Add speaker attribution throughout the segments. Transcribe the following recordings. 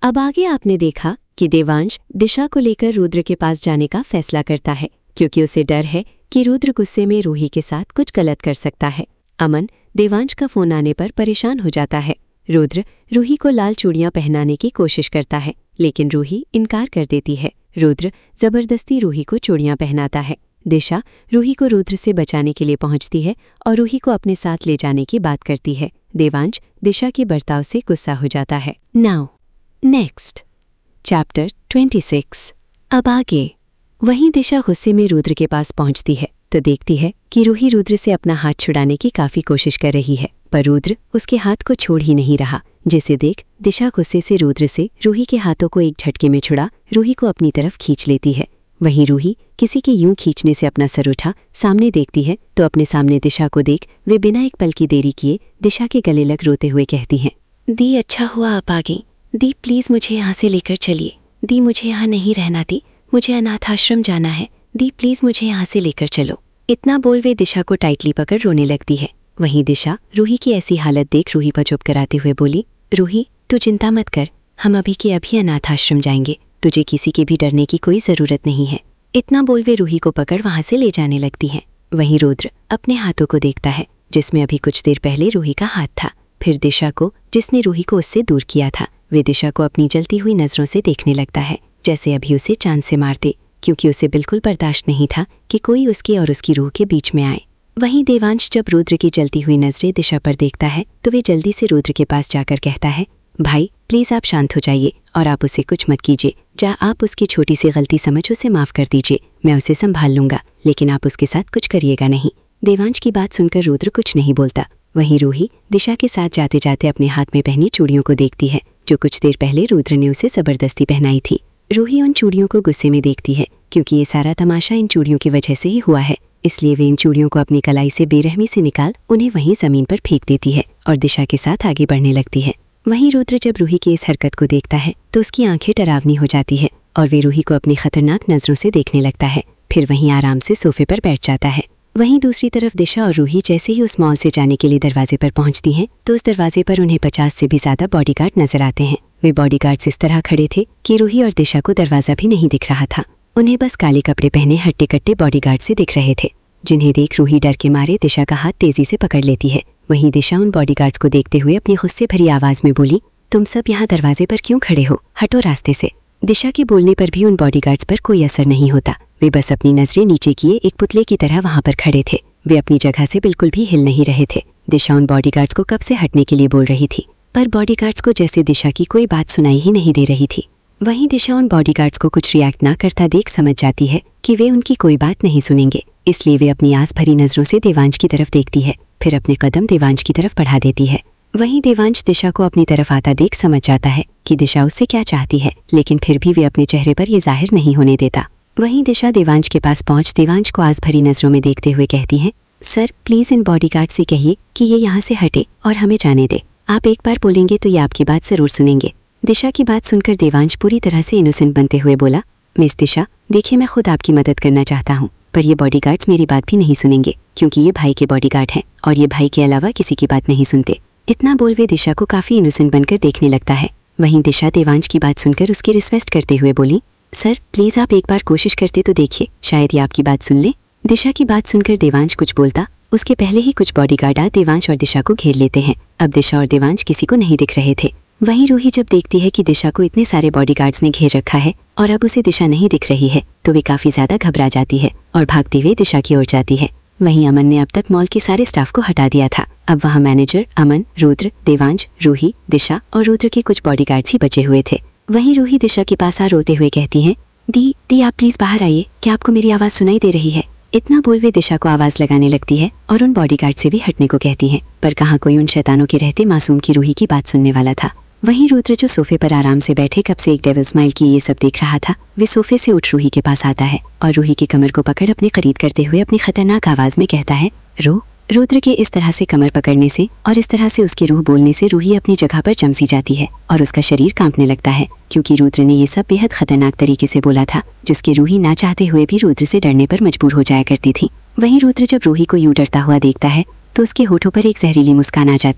Speaker 1: अब आगे आपने देखा कि देवांश दिशा को लेकर रुद्र के पास जाने का फैसला करता है क्योंकि उसे डर है कि रुद्र गुस्से में रूही के साथ कुछ गलत कर सकता है। अमन देवांश का फोन आने पर परेशान हो जाता है। रुद्र रूही को लाल चूड़ियां पहनाने की कोशिश करता है लेकिन रूही इनकार कर देती है। रुद्र जबरदस्ती रूही को चूड़ियां पहनाता है। दिशा रूही को रुद्र से बचाने के लिए पहुंचती है और रूही को अपने साथ ले जाने की बात करती है। देवांश दिशा के बर्ताव से गुस्सा हो जाता है। Now next chapter 26। अब आगे वहीं दिशा गुस्से में रुद्र के पास पहुंचती है तो देखती है कि रूही रुद्र से अपना हाथ छुड़ाने की काफी कोशिश कर रही है पर रुद्र उसके हाथ को छोड़ ही नहीं रहा, जिसे देख दिशा गुस्से से रुद्र से रूही के हाथों को एक झटके में छुड़ा रूही को अपनी तरफ खींच लेती है। वहीं रूही किसी के यूं खींचने से अपना सर उठा सामने देखती है तो अपने सामने दिशा को देख वे बिना एक पल की देरी किए दिशा के गले लग रोते हुए कहती हैं, दी अच्छा हुआ आप आ गई। दी प्लीज़ मुझे यहाँ से लेकर चलिए। दी मुझे यहाँ नहीं रहना। दी मुझे अनाथ आश्रम जाना है। दी प्लीज़ मुझे यहाँ से लेकर चलो। इतना बोल वे दिशा को टाइटली पकड़ रोने लगती है। वहीं दिशा रूही की ऐसी हालत देख रूही पर चुप कराते हुए बोली, रूही तू चिंता मत कर, हम अभी के अभी अनाथ आश्रम जाएंगे, तुझे किसी के भी डरने की कोई ज़रूरत नहीं है। इतना बोल वे रूही को पकड़ वहाँ से ले जाने लगती हैं। वहीं रुद्र अपने हाथों को देखता है जिसमें अभी कुछ देर पहले रूही का हाथ था, फिर दिशा को जिसने रूही को उससे दूर किया था। वे दिशा को अपनी जलती हुई नज़रों से देखने लगता है जैसे अभी उसे चांद से मार दे, क्योंकि उसे बिल्कुल बर्दाश्त नहीं था कि कोई उसकी और उसकी रूह के बीच में आए। वहीं देवांश जब रुद्र की जलती हुई नज़रें दिशा पर देखता है तो वे जल्दी से रुद्र के पास जाकर कहता है, भाई प्लीज़ आप शांत हो जाइए और आप उसे कुछ मत कीजिए। आप उसकी छोटी सी गलती समझ उसे माफ़ कर दीजिए, मैं उसे संभाल लूँगा, लेकिन आप उसके साथ कुछ करिएगा नहीं। देवांश की बात सुनकर रुद्र कुछ नहीं बोलता। वहीं रूही दिशा के साथ जाते जाते अपने हाथ में पहनी चूड़ियों को देखती है जो कुछ देर पहले रुद्र ने उसे ज़बरदस्ती पहनाई थी। रूही उन चूड़ियों को गुस्से में देखती है क्योंकि ये सारा तमाशा इन चूड़ियों की वजह से ही हुआ है, इसलिए वे इन चूड़ियों को अपनी कलाई से बेरहमी से निकाल उन्हें वहीं ज़मीन पर फेंक देती है और दिशा के साथ आगे बढ़ने लगती है। वहीं रुद्र जब रूही की इस हरकत को देखता है तो उसकी आंखें डरावनी हो जाती है और वे रूही को अपनी खतरनाक नज़रों से देखने लगता है। फिर वहीं आराम से सोफे पर बैठ जाता है। वहीं दूसरी तरफ दिशा और रूही जैसे ही उस मॉल से जाने के लिए दरवाजे पर पहुंचती हैं तो उस दरवाजे पर उन्हें 50 से भी ज़्यादा बॉडीगार्ड नजर आते हैं। वे बॉडीगार्ड्स इस तरह खड़े थे कि रूही और दिशा को दरवाज़ा भी नहीं दिख रहा था। उन्हें बस काले कपड़े पहने हट्टे कट्टे बॉडीगार्ड से दिख रहे थे, जिन्हें देख रूही डर के मारे दिशा का हाथ तेजी से पकड़ लेती है। वहीं दिशा उन बॉडीगार्ड्स को देखते हुए अपनी गुस्से भरी आवाज़ में बोली, तुम सब यहाँ दरवाजे पर क्यों खड़े हो, हटो रास्ते से। दिशा के बोलने पर भी उन बॉडीगार्ड्स पर कोई असर नहीं होता। वे बस अपनी नज़रें नीचे किए एक पुतले की तरह वहाँ पर खड़े थे। वे अपनी जगह से बिल्कुल भी हिल नहीं रहे थे। दिशा उन बॉडीगार्ड्स को कब से हटने के लिए बोल रही थी, पर बॉडीगार्ड्स को जैसे दिशा की कोई बात सुनाई ही नहीं दे रही थी। वहीं दिशा उन बॉडीगार्ड्स को कुछ रिएक्ट ना करता देख समझ जाती है कि वे उनकी कोई बात नहीं सुनेंगे, इसलिए वे अपनी आस भरी नज़रों से देवांश की तरफ देखती है, फिर अपने कदम देवांश की तरफ बढ़ा देती है। वहीं देवांश दिशा को अपनी तरफ आता देख समझ जाता है कि दिशा उससे क्या चाहती है, लेकिन फिर भी वे अपने चेहरे पर ये जाहिर नहीं होने देता। वहीं दिशा देवांश के पास पहुंच देवांश को आस भरी नज़रों में देखते हुए कहती हैं, सर प्लीज़ इन बॉडीगार्ड से कहिए कि ये यहाँ से हटे और हमें जाने दे। आप एक बार बोलेंगे तो ये आपकी बात ज़रूर सुनेंगे। दिशा की बात सुनकर देवांश पूरी तरह से इनोसेंट बनते हुए बोला, मिस दिशा देखिए, मैं खुद आपकी मदद करना चाहता हूँ, पर ये बॉडीगार्ड्स मेरी बात भी नहीं सुनेंगे क्योंकि ये भाई के बॉडीगार्ड हैं और ये भाई के अलावा किसी की बात नहीं सुनते। इतना बोल वे दिशा को काफ़ी इनोसेंट बनकर देखने लगता है। वहीं दिशा देवांश की बात सुनकर उसकी रिक्वेस्ट करते हुए बोली, सर प्लीज़ आप एक बार कोशिश करते तो देखिए, शायद ये आपकी बात सुन ले। दिशा की बात सुनकर देवांश कुछ बोलता उसके पहले ही कुछ बॉडीगार्ड आ देवांश और दिशा को घेर लेते हैं। अब दिशा और देवांश किसी को नहीं दिख रहे थे। वहीं रूही जब देखती है कि दिशा को इतने सारे बॉडीगार्ड्स ने घेर रखा है और अब उसे दिशा नहीं दिख रही है तो वे काफ़ी ज़्यादा घबरा जाती है और भागते हुए दिशा की ओर जाती है। वहीं अमन ने अब तक मॉल के सारे स्टाफ को हटा दिया था। अब वहाँ मैनेजर, अमन, रुद्र, देवांश, रूही, दिशा और रुद्र के कुछ बॉडीगार्ड्स ही बचे हुए थे। वहीं रूही दिशा के पास आ रोते हुए कहती हैं, दी आप प्लीज़ बाहर आइए, क्या आपको मेरी आवाज़ सुनाई दे रही है। इतना बोल वे दिशा को आवाज़ लगाने लगती है और उन बॉडीगार्ड से भी हटने को कहती हैं, पर कहाँ कोई उन शैतानों के रहते मासूम की रूही की बात सुनने वाला था। वहीं रुद्र जो सोफे पर आराम से बैठे कब से एक डेविल स्माइल की ये सब देख रहा था, वे सोफे से उठ रूही के पास आता है और रूही की कमर को पकड़ अपने करीब करते हुए अपनी खतरनाक आवाज़ में कहता है, रो। रुद्र के इस तरह से कमर पकड़ने से और इस तरह से उसकी रूह बोलने से रूही अपनी जगह पर जम सी जाती है और उसका शरीर कांपने लगता है, क्योंकि रुद्र ने ये सब बेहद खतरनाक तरीके से बोला था जिसकी रूही ना चाहते हुए भी रुद्र से डरने पर मजबूर हो जाया करती थी। वहीं रुद्र जब रूही को यूं डरता हुआ देखता है तो उसके होठों पर एक जहरीली मुस्कान आ जाती है,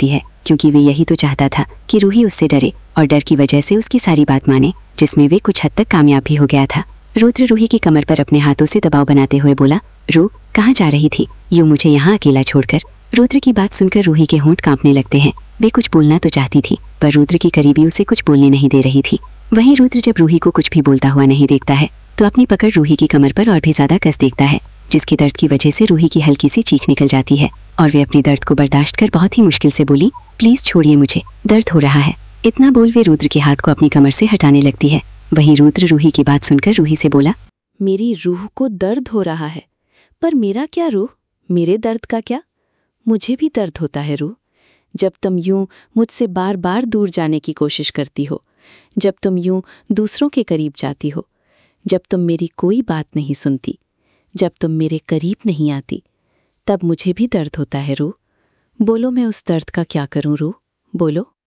Speaker 1: क्योंकि वे यही तो चाहता था कि रूही उससे डरे और डर की वजह से उसकी सारी बात माने, जिसमें वे कुछ हद तक कामयाब भी हो गया था। रुद्र रूही की कमर पर अपने हाथों से दबाव बनाते हुए बोला, रू, कहाँ जा रही थी यूं मुझे यहाँ अकेला छोड़कर? रुद्र की बात सुनकर रूही के होंठ कांपने लगते हैं। वे कुछ बोलना तो चाहती थी, पर रुद्र की करीबी उसे कुछ बोलने नहीं दे रही थी। वहीं रुद्र जब रूही को कुछ भी बोलता हुआ नहीं देखता है तो अपनी पकड़ रूही की कमर पर और भी ज्यादा कस देखता है, जिसके दर्द की वजह से रूही की हल्की सी चीख निकल जाती है और वे अपने दर्द को बर्दाश्त कर बहुत ही मुश्किल से बोली, प्लीज छोड़िए, मुझे दर्द हो रहा है। इतना बोल वे रुद्र के हाथ को अपनी कमर से हटाने लगती है। वहीं रुद्र रूही की बात सुनकर रूही से बोला,
Speaker 2: मेरी रूह को दर्द हो रहा है, पर मेरा क्या रूह, मेरे दर्द का क्या? मुझे भी दर्द होता है रूह, जब तुम यूं मुझसे बार बार दूर जाने की कोशिश करती हो, जब तुम यूं दूसरों के करीब जाती हो, जब तुम मेरी कोई बात नहीं सुनती, जब तुम मेरे करीब नहीं आती, तब मुझे भी दर्द होता है रूह। बोलो मैं उस दर्द का क्या करूं रूह, बोलो।